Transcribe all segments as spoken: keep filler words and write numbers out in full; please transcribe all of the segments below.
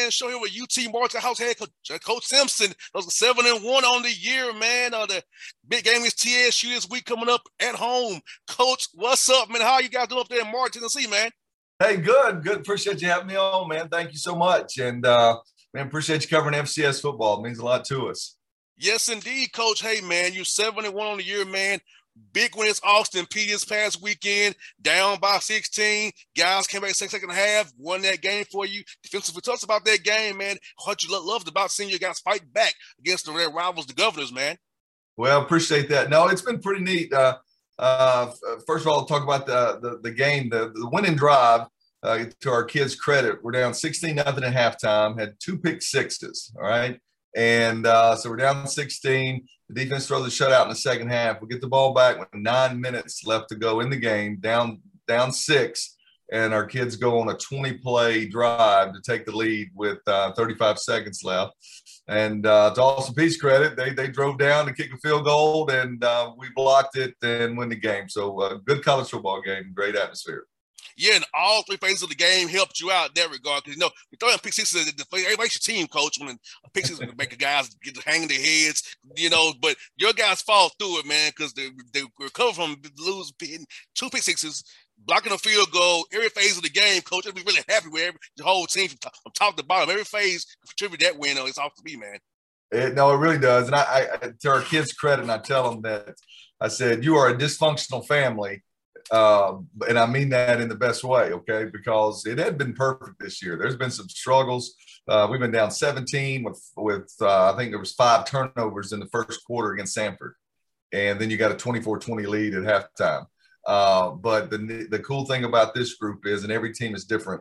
man. Show here with U T Martin House head coach, coach Simpson. Those are seven and one on the year, man. Uh, the big game is T S U this week coming up at home. Coach, what's up, man? How are you guys doing up there in Martin, Tennessee, man? Hey, good, good. Appreciate you having me on, man. Thank you so much. And, uh, man, appreciate you covering F C S football. It means a lot to us. Yes, indeed, Coach. Hey, man, you're seven and one on the year, man. Big win is Austin Peay this past weekend, down by sixteen. Guys came back second half, won that game for you. Defensively, tell us about that game, man. What you loved about seeing your guys fight back against their rivals, the Governors, man. Well, appreciate that. No, it's been pretty neat. Uh, uh, first of all, talk about the the, the game, the, the winning drive. Uh, to our kids' credit, we're down sixteen nothing at halftime. Had two pick sixes. All right. And uh, so we're down sixteen. The defense throws a shutout in the second half. We get the ball back with nine minutes left to go in the game, down down six, and our kids go on a twenty-play drive to take the lead with uh, thirty-five seconds left. And uh, to Austin Peay's credit, they they drove down to kick a field goal, and uh, we blocked it and win the game. So uh, good college football game, great atmosphere. Yeah, and all three phases of the game helped you out in that regard. Because, you know, you're throwing pick sixes, it makes your team, coach, when a pick sixes make the guys get hanging their heads, you know. But your guys fall through it, man, because they, they recover from losing two pick sixes, blocking a field goal, every phase of the game, coach. I'd be really happy with every, the whole team from top, from top to bottom. Every phase contribute that win. It's off to me, man. It, no, it really does. And I, I, to our kids' credit, and I tell them that I said, you are a dysfunctional family. Uh, and I mean that in the best way, okay? Because it had been perfect this year. There's been some struggles. Uh, we've been down seventeen with, with uh, I think there was five turnovers in the first quarter against Samford. And then you got a twenty-four twenty lead at halftime. Uh, but the, the cool thing about this group is, and every team is different,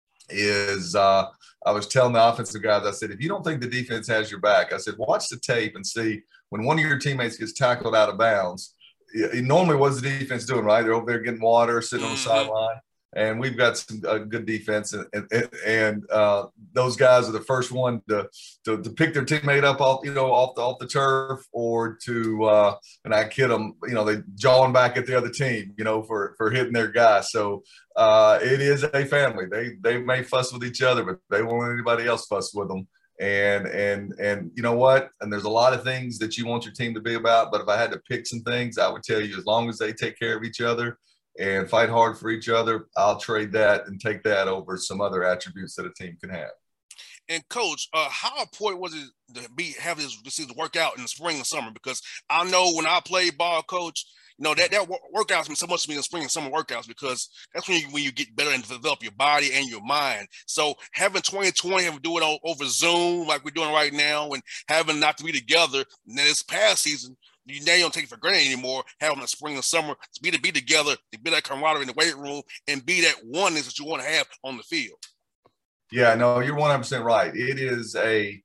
is uh, I was telling the offensive guys, I said, if you don't think the defense has your back, I said, watch the tape and see when one of your teammates gets tackled out of bounds. Normally, what's the defense doing, right? They're over there getting water, sitting on the sideline, and we've got some uh, good defense. And and, and uh, those guys are the first one to, to to pick their teammate up off you know off the off the turf, or to uh, and I kid them, you know, they jawing back at the other team, you know, for for hitting their guy. So uh, it is a family. They they may fuss with each other, but they won't let anybody else fuss with them. And, and, and you know what? And there's a lot of things that you want your team to be about, but if I had to pick some things, I would tell you, as long as they take care of each other and fight hard for each other, I'll trade that and take that over some other attributes that a team can have. And coach, uh, how important was it to be have this season work out in the spring and summer? Because I know when I played ball, coach, you know, that, that workouts mean so much to me in spring and summer workouts, because that's when you, when you get better and develop your body and your mind. So having twenty twenty, having to do it over Zoom like we're doing right now, and having not to be together this past season, you now you don't take it for granted anymore. Having the spring and summer to be to be together, to be that camaraderie in the weight room, and be that oneness that you want to have on the field. Yeah, no, you're one hundred percent right. It is a,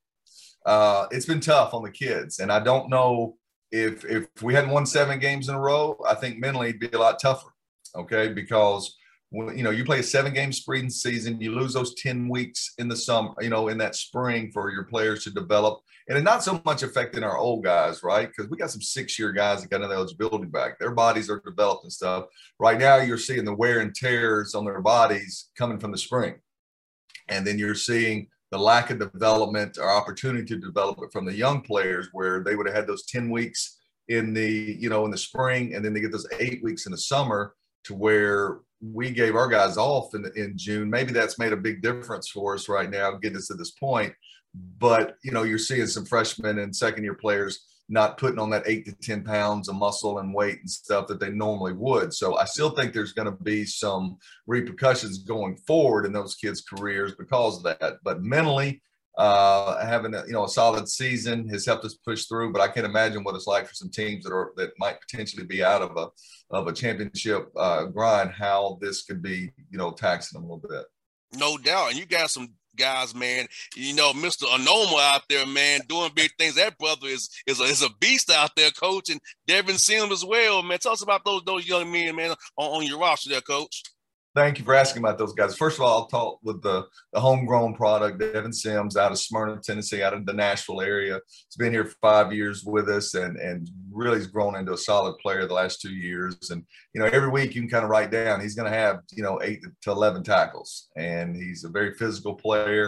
uh, it's been tough on the kids, and I don't know. If if we hadn't won seven games in a row, I think mentally it'd be a lot tougher, okay? Because, when, you know, you play a seven-game spring season, you lose those ten weeks in the summer, you know, in that spring for your players to develop. And it's not so much affecting our old guys, right? Because we got some six-year guys that got another eligibility back. Their bodies are developed and stuff. Right now you're seeing the wear and tears on their bodies coming from the spring. And then you're seeing the lack of development or opportunity to develop it from the young players, where they would have had those ten weeks in the, you know, in the spring, and then they get those eight weeks in the summer, to where we gave our guys off in, in June. Maybe that's made a big difference for us right now, getting us to this point. But, you know, you're seeing some freshmen and second year players not putting on that eight to ten pounds of muscle and weight and stuff that they normally would. So I still think there's going to be some repercussions going forward in those kids' careers because of that. But mentally, uh, having a, you know, a solid season has helped us push through. But I can't imagine what it's like for some teams that are that might potentially be out of a of a championship uh, grind, how this could be, you know, taxing them a little bit. No doubt. And you got some guys, man, you know, Mister Anoma out there, man, doing big things. That brother is is a, is a beast out there, coach, and Devin Sims as well, man. Tell us about those those young men, man, on, on your roster there, coach. Thank you for asking about those guys. First of all, I'll talk with the, the homegrown product, Devin Sims, out of Smyrna, Tennessee, out of the Nashville area. He's been here for five years with us, and, and really has grown into a solid player the last two years. And, you know, every week you can kind of write down, he's going to have, you know, eight to eleven tackles. And he's a very physical player.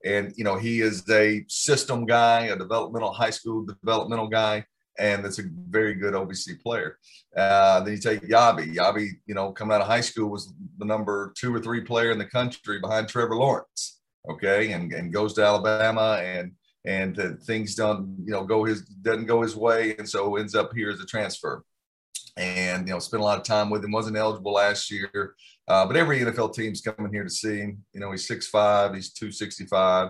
And, you know, he is a system guy, a developmental high school developmental guy, and that's a very good O V C player. Uh, then you take Yabi. Yabi, you know, coming out of high school was the number two or three player in the country behind Trevor Lawrence. Okay, and and goes to Alabama, and and uh, things don't, you know, go his doesn't go his way, and so ends up here as a transfer. And, you know, spent a lot of time with him. Wasn't eligible last year, uh, but every N F L team's coming here to see him. You know, he's six five, he's two sixty-five.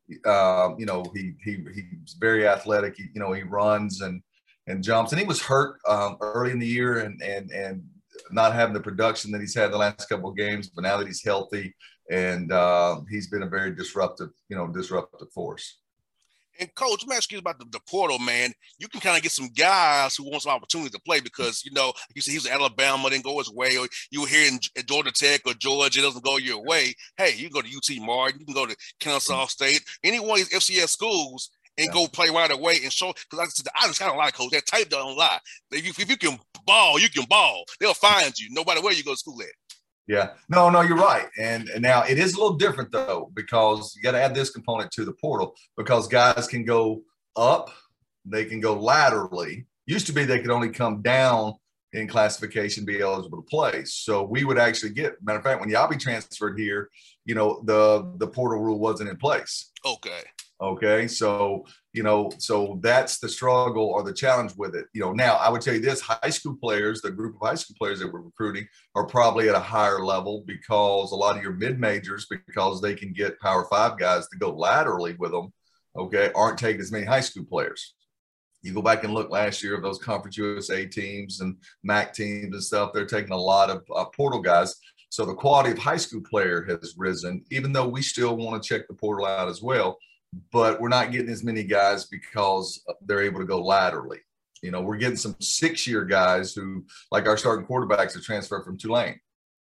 Uh, you know, he he he's very athletic. He, you know, he runs and and jumps. And he was hurt um, early in the year, and and and not having the production that he's had the last couple of games. But now that he's healthy, and uh, he's been a very disruptive, you know, disruptive force. And Coach, let me ask you about the, the portal, man. You can kind of get some guys who want some opportunity to play because, you know, you see he was in Alabama, didn't go his way, or you were here in Georgia Tech or Georgia, it doesn't go your way. Hey, you can go to U T Martin, you can go to Kennesaw State, any one of these F C S schools, and yeah. go play right away and show. Because like I said, I just kind of like Coach. That type don't lie. If you, if you can ball, you can ball. They'll find you no matter where you go to school at. Yeah, no, no, you're right. And, and now it is a little different, though, because you got to add this component to the portal because guys can go up, they can go laterally. Used to be they could only come down in classification, be eligible to play. So we would actually get, matter of fact, when Yabi transferred here, you know, the, the portal rule wasn't in place. Okay. Okay. So, you know, so that's the struggle or the challenge with it. You know, now I would tell you this, high school players, the group of high school players that we're recruiting are probably at a higher level because a lot of your mid-majors, because they can get power five guys to go laterally with them, okay, aren't taking as many high school players. You go back and look last year of those Conference U S A teams and M A C teams and stuff, they're taking a lot of uh, portal guys. So the quality of high school player has risen, even though we still want to check the portal out as well. But we're not getting as many guys because they're able to go laterally. You know, we're getting some six-year guys who, like our starting quarterbacks, are transferred from Tulane.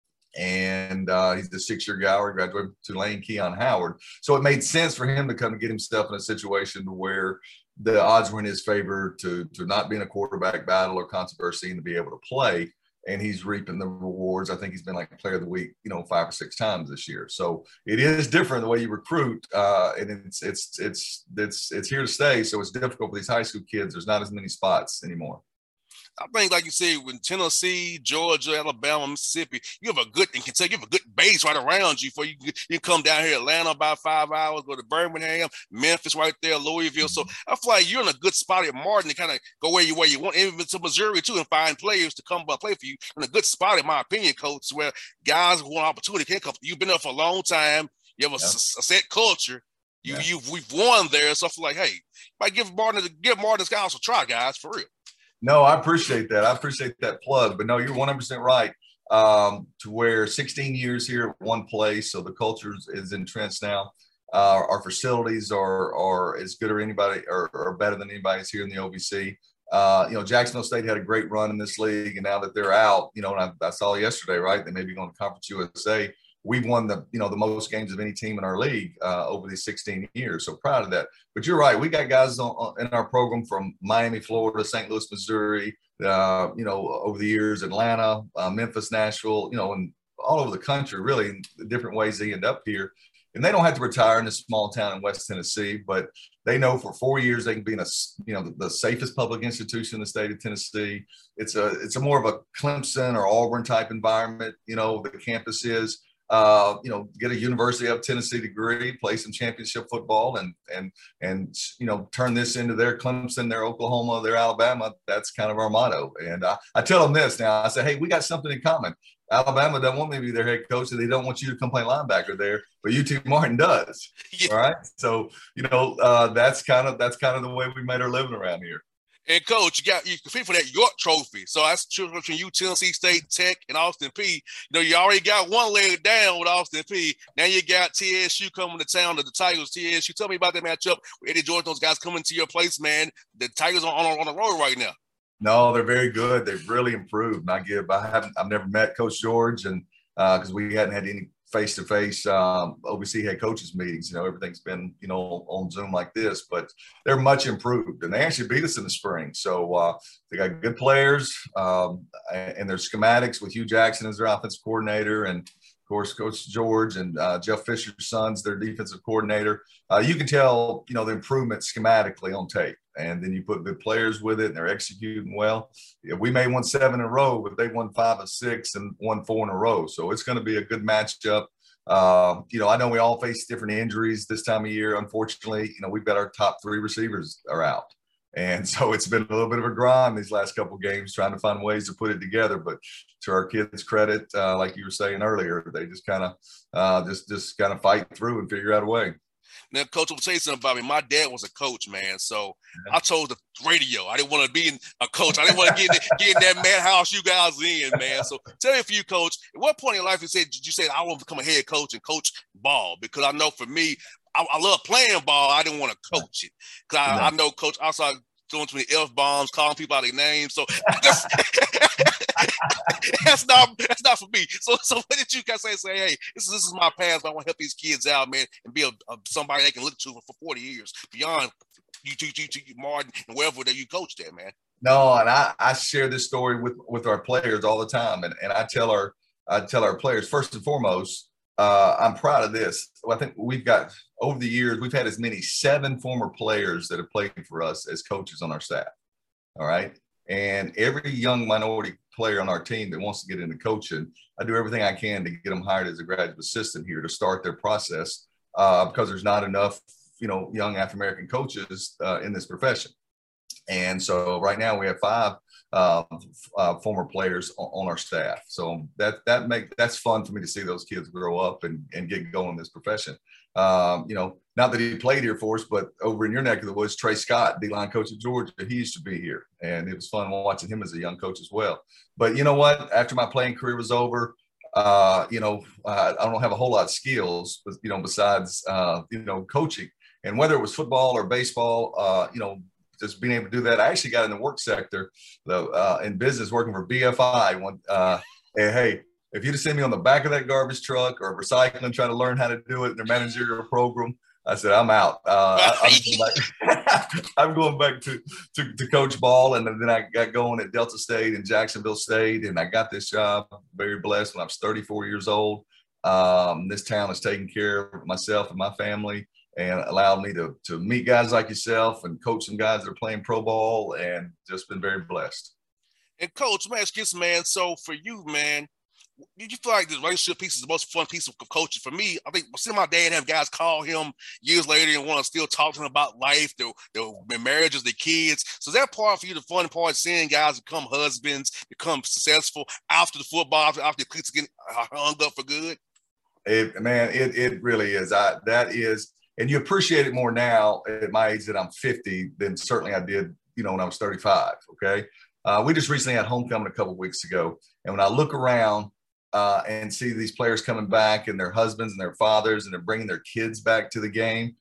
And uh, he's the six-year guy who graduated from Tulane, Keon Howard. So it made sense for him to come and get himself in a situation where the odds were in his favor to, to not be in a quarterback battle or controversy and to be able to play. And he's reaping the rewards. I think he's been like player of the week, you know, five or six times this year. So it is different the way you recruit, uh, and it's it's it's it's it's here to stay. So it's difficult for these high school kids. There's not as many spots anymore. I think, like you said, when Tennessee, Georgia, Alabama, Mississippi, you have a good and Kentucky, you have a good base right around you. For you, you come down here, Atlanta about five hours, go to Birmingham, Memphis right there, Louisville. So I feel like you're in a good spot at Martin to kind of go where you where you want, even to Missouri too, and find players to come by play for you. In a good spot, in my opinion, Coach, where guys who want opportunity can come. You've been there for a long time. You have a, yeah. a set culture. You yeah. you've we've won there. So I feel like, hey, might give Martin give Martin's guys a try, guys, for real. No, I appreciate that. I appreciate that plug. But no, you're one hundred percent right. Um, to where sixteen years here at one place, so the culture is entrenched now. Uh, our facilities are are as good or anybody or, or better than anybody's here in the O V C. Uh, you know, Jacksonville State had a great run in this league, and now that they're out, you know, and I, I saw yesterday, right? They may be going to Conference U S A. We've won the, you know, the most games of any team in our league uh, over these sixteen years. So proud of that. But you're right. We got guys on, in our program from Miami, Florida, Saint Louis, Missouri, uh, you know, over the years, Atlanta, uh, Memphis, Nashville, you know, and all over the country, really, in the different ways they end up here. And they don't have to retire in a small town in West Tennessee, but they know for four years they can be in a, you know, the, the safest public institution in the state of Tennessee. It's a, it's a more of a Clemson or Auburn type environment, you know, the campus is. Uh, you know, get a University of Tennessee degree, play some championship football, and and and you know, turn this into their Clemson, their Oklahoma, their Alabama. That's kind of our motto. And I, I tell them this now. I say, hey, we got something in common. Alabama doesn't want me to be their head coach, and they don't want you to come play linebacker there, but U T Martin does. Yeah. All right. So you know, uh, that's kind of that's kind of the way we made our living around here. And Coach, you got you compete for that York Trophy. So that's between you, Tennessee State, Tech, and Austin Peay. You know, you already got one leg down with Austin Peay. Now you got T S U coming to town, the Tigers. T S U, tell me about that matchup with Eddie George. Those guys coming to your place, man. The Tigers are on, on the road right now. No, they're very good. They've really improved. And I give. I haven't. I've never met Coach George, and because uh, we hadn't had any face-to-face um, O V C head coaches meetings. You know, everything's been, you know, on Zoom like this, but they're much improved. And they actually beat us in the spring. So uh, they got good players um, and their schematics with Hugh Jackson as their offensive coordinator. And, of course, Coach George and uh, Jeff Fisher's sons, their defensive coordinator. Uh, you can tell, you know, the improvement schematically on tape. And then you put good players with it, and they're executing well. Yeah, we may won seven in a row, but they won five of six and won four in a row. So it's going to be a good matchup. Uh, you know, I know we all face different injuries this time of year. Unfortunately, you know, we've got our top three receivers are out. And so it's been a little bit of a grind these last couple of games trying to find ways to put it together. But to our kids' credit, uh, like you were saying earlier, they just kind of uh, just just kind of fight through and figure out a way. Now, Coach, I'll tell you something about me. My dad was a coach, man. So yeah. I chose the radio. I didn't want to be a coach. I didn't want to get in, get in that madhouse you guys in, man. So tell me for you, Coach, at what point in life you said you said I want to become a head coach and coach ball? Because I know for me, I, I love playing ball. I didn't want to coach it because I, no. I know Coach outside throwing too many F bombs, calling people out their names. So just, that's not that's not for me. So so what did you guys say? Say, hey, this is this is my path. But I want to help these kids out, man, and be a, a somebody they can look to for forty years beyond you, you, you, you Martin, and wherever that you coached there, man. No, and I, I share this story with with our players all the time, and and I tell our I tell our players first and foremost. Uh, I'm proud of this. I think we've got over the years, we've had as many seven former players that have played for us as coaches on our staff. All right. And every young minority player on our team that wants to get into coaching, I do everything I can to get them hired as a graduate assistant here to start their process uh, because there's not enough, you know, young African-American coaches uh, in this profession. And so right now we have five uh, uh, former players on, on our staff. So that that make that's fun for me to see those kids grow up and, and get going in this profession. Um, you know, not that he played here for us, but over in your neck of the woods, Trey Scott, D-line coach at Georgia, he used to be here. And it was fun watching him as a young coach as well. But you know what? After my playing career was over, uh, you know, uh, I don't have a whole lot of skills, but, you know, besides, uh, you know, coaching. And whether it was football or baseball, uh, you know, just being able to do that. I actually got in the work sector, the, uh, in business, working for B F I. One, uh, and hey, if you'd have seen me on the back of that garbage truck or recycling, trying to learn how to do it in their managerial program, I said, I'm out. Uh, I, I'm, going back, I'm going back to, to, to coach ball. And then I got going at Delta State and Jacksonville State. And I got this job, very blessed, when I was thirty-four years old. Um, this town is taking care of myself and my family, and allowed me to to meet guys like yourself and coach some guys that are playing pro ball, and just been very blessed. And Coach, man, excuse man. So for you, man, did you feel like the relationship piece is the most fun piece of coaching? For me, I think seeing my dad have guys call him years later and want to still talk to him about life, their, their marriages, their kids. So is that part for you, the fun part, seeing guys become husbands, become successful after the football, after the cleats get hung up for good? It, man, it it really is. I that is. And you appreciate it more now at my age that I'm fifty than certainly I did, you know, when I was thirty-five. Okay. Uh, we just recently had homecoming a couple of weeks ago. And when I look around uh, and see these players coming back and their husbands and their fathers, and they're bringing their kids back to the game.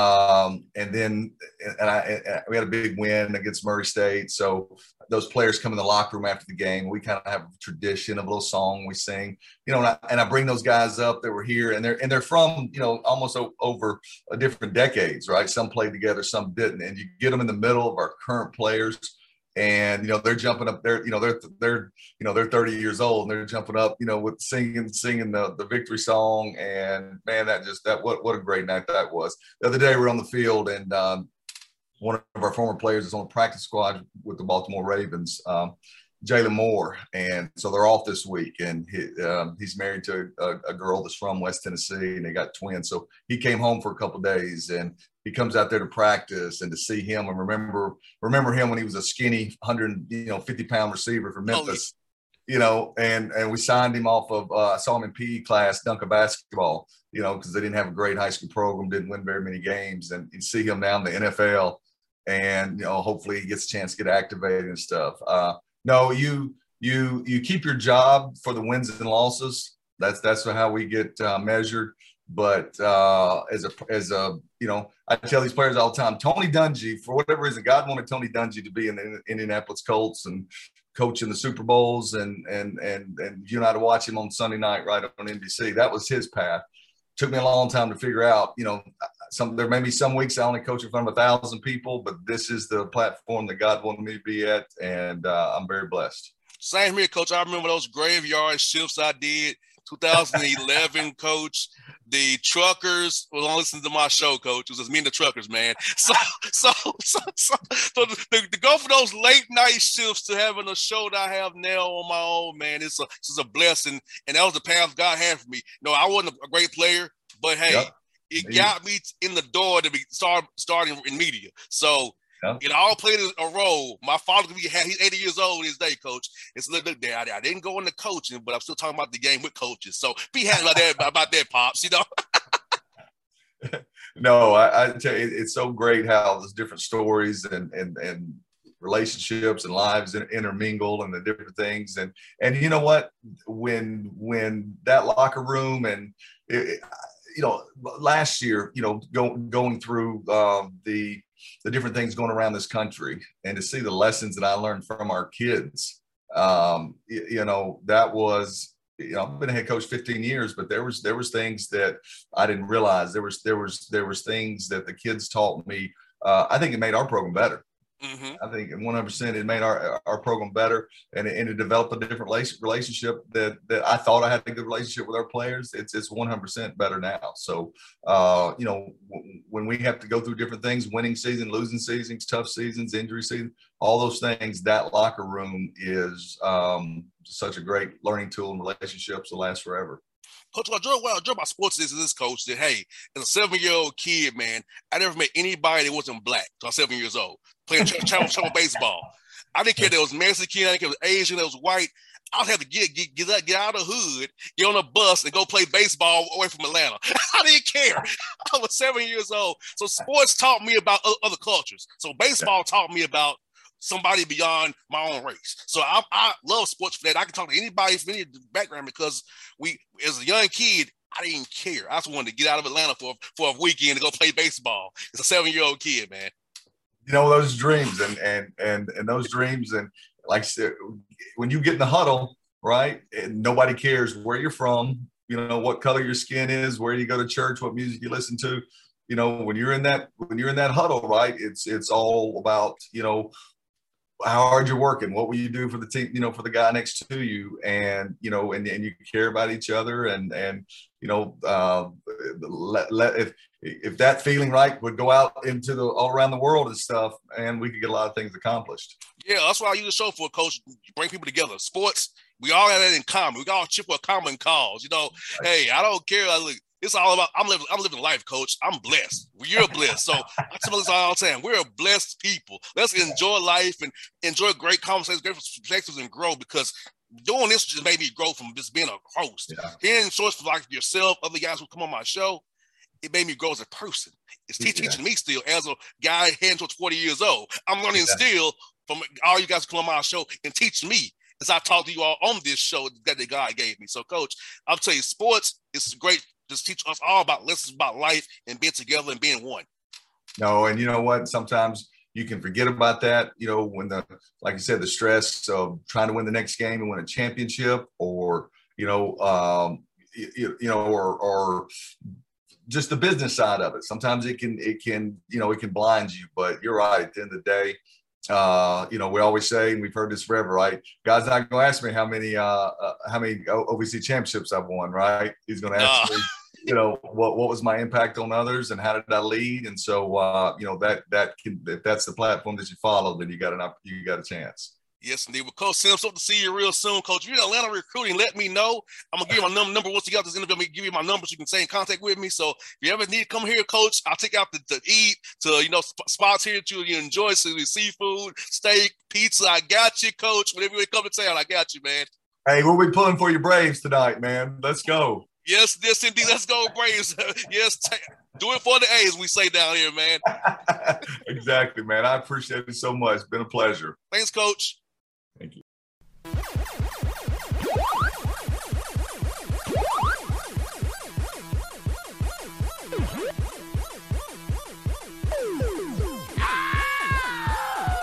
Um, and then, and I, and we had a big win against Murray State. So those players come in the locker room after the game. We kind of have a tradition of a little song we sing, you know, and I, and I bring those guys up that were here, and they're, and they're from, you know, almost o- over a different decades, right? Some played together, some didn't. And you get them in the middle of our current players, and, you know, they're jumping up there, you know, they're, they're, you know, they're thirty years old, and they're jumping up, you know, with singing, singing the, the victory song. And man, that just, that, what, what a great night that was. The other day we were on the field, and um, one of our former players is on the practice squad with the Baltimore Ravens, um, Jalen Moore. And so they're off this week, and he, um, he's married to a, a girl that's from West Tennessee, and they got twins. So he came home for a couple of days, and he comes out there to practice, and to see him and remember, remember him when he was a skinny one hundred fifty pound receiver for Memphis, oh, you know, and, and we signed him off of, uh, I saw him in P E class, dunk a basketball, you know, because they didn't have a great high school program, didn't win very many games. And you see him now in the N F L, and, you know, hopefully he gets a chance to get activated and stuff. Uh, no, you, you, you keep your job for the wins and losses. That's, that's how we get uh, measured. But uh, as a, as a, you know, I tell these players all the time, Tony Dungy, for whatever reason, God wanted Tony Dungy to be in the Indianapolis Colts and coach in the Super Bowls, and, and, and, and you and I to watch him on Sunday night, right on N B C. That was his path. Took me a long time to figure out, you know, some, there may be some weeks I only coach in front of a thousand people, but this is the platform that God wanted me to be at. And uh, I'm very blessed. Same here, Coach. I remember those graveyard shifts I did, two thousand eleven, coach. The truckers will well, listen to my show, coach. It was just me and the truckers, man. So, so, so, so, so to, to go for those late night shifts to having a show that I have now on my own, man, it's a, it's a blessing. And that was the path God had for me. No, I wasn't a great player, but hey, yep. it got me in the door to be start starting in media. So. Yep. It all played a role. My father, he's eighty years old this day, coach. It's look, look there. I didn't go into coaching, but I'm still talking about the game with coaches. So be happy about that, about that, pops. You know. No, I, I tell you, it's so great how there's different stories and and and relationships and lives intermingle and the different things. And and you know what? When when that locker room and it, you know, last year, you know, go, going through um, the the different things going around this country and to see the lessons that I learned from our kids, um, you, you know, that was, you know, I've been a head coach fifteen years, but there was, there was things that I didn't realize. There was, there was, there was things that the kids taught me. Uh, I think it made our program better. Mm-hmm. I think one hundred percent it made our our program better, and it, and it developed a different relationship that that I thought I had a good relationship with our players. It's it's one hundred percent better now. So, uh, you know, w- when we have to go through different things, winning season, losing seasons, tough seasons, injury season, all those things, that locker room is um, such a great learning tool, and relationships will last forever. Coach, I drove, well, I drove my sports is this coach that, hey, as a seven-year-old kid, man, I never met anybody that wasn't black. So I'm seven years old, playing travel, travel baseball. I didn't care that was Mexican, I didn't care that was Asian, that was white. I would have to get, get, get, out, get out of the hood, get on a bus, and go play baseball away from Atlanta. I didn't care. I was seven years old. So sports taught me about other cultures. So baseball taught me about somebody beyond my own race. So I, I love sports for that. I can talk to anybody from any background because we, as a young kid, I didn't care. I just wanted to get out of Atlanta for, for a weekend to go play baseball. It's a seven-year-old kid, man. You know, those dreams and and and and those dreams, and like I said, when you get in the huddle, right, and nobody cares where you're from, you know, what color your skin is, where you go to church, what music you listen to. You know, when you're in that when you're in that huddle, right, it's it's all about, you know, how hard you're working, what will you do for the team, you know, for the guy next to you, and, you know, and, and you care about each other, and, and, you know, uh, let, let, if, if that feeling right would go out into the, all around the world and stuff, and we could get a lot of things accomplished. Yeah. That's why I use the show for, coach, bring people together. Sports, we all have that in common. We all chip for a common cause, you know, right. Hey, I don't care. I look, it's all about, I'm living, I'm living life, coach. I'm blessed. You're blessed. So I tell this all the time. We're blessed people. Let's enjoy life and enjoy great conversations, great perspectives, and grow, because doing this just made me grow from just being a host. Yeah. Hearing stories from like yourself, other guys who come on my show, it made me grow as a person. It's yeah. teaching me still as a guy heading towards forty years old. I'm learning yeah. still from all you guys who come on my show and teach me as I talk to you all on this show that God gave me. So, coach, I'll tell you, sports is great. Just teach us all about lessons about life and being together and being one. No, and you know what? Sometimes you can forget about that. You know, when the, like you said, the stress of trying to win the next game and win a championship, or, you know, um, you, you know, or, or just the business side of it. Sometimes it can, it can, you know, it can blind you, but you're right. At the end of the day, uh, you know, we always say, and we've heard this forever, right? God's not going to ask me how many, uh, uh, how many O V C championships I've won, right? He's going to ask no. me, you know, what, what was my impact on others and how did I lead? And so, uh, you know, that, that can, if that's the platform that you follow, then you got an, you got a chance. Yes, indeed. Well, Coach Sims, hope to see you real soon, Coach. If you're in Atlanta recruiting, let me know. I'm going to give you my num- number. Once you got this interview, I'm going to give you my number so you can stay in contact with me. So if you ever need to come here, Coach, I'll take you out to, to eat, to, you know, sp- spots here that you, you enjoy, so seafood, steak, pizza. I got you, Coach. Whenever you come to town, I got you, man. Hey, we'll be pulling for your Braves tonight, man. Let's go. Yes, yes, indeed. Let's go, Braves. Yes, t- do it for the A's, we say down here, man. Exactly, man. I appreciate it so much. It's been a pleasure. Thanks, Coach. Thank you.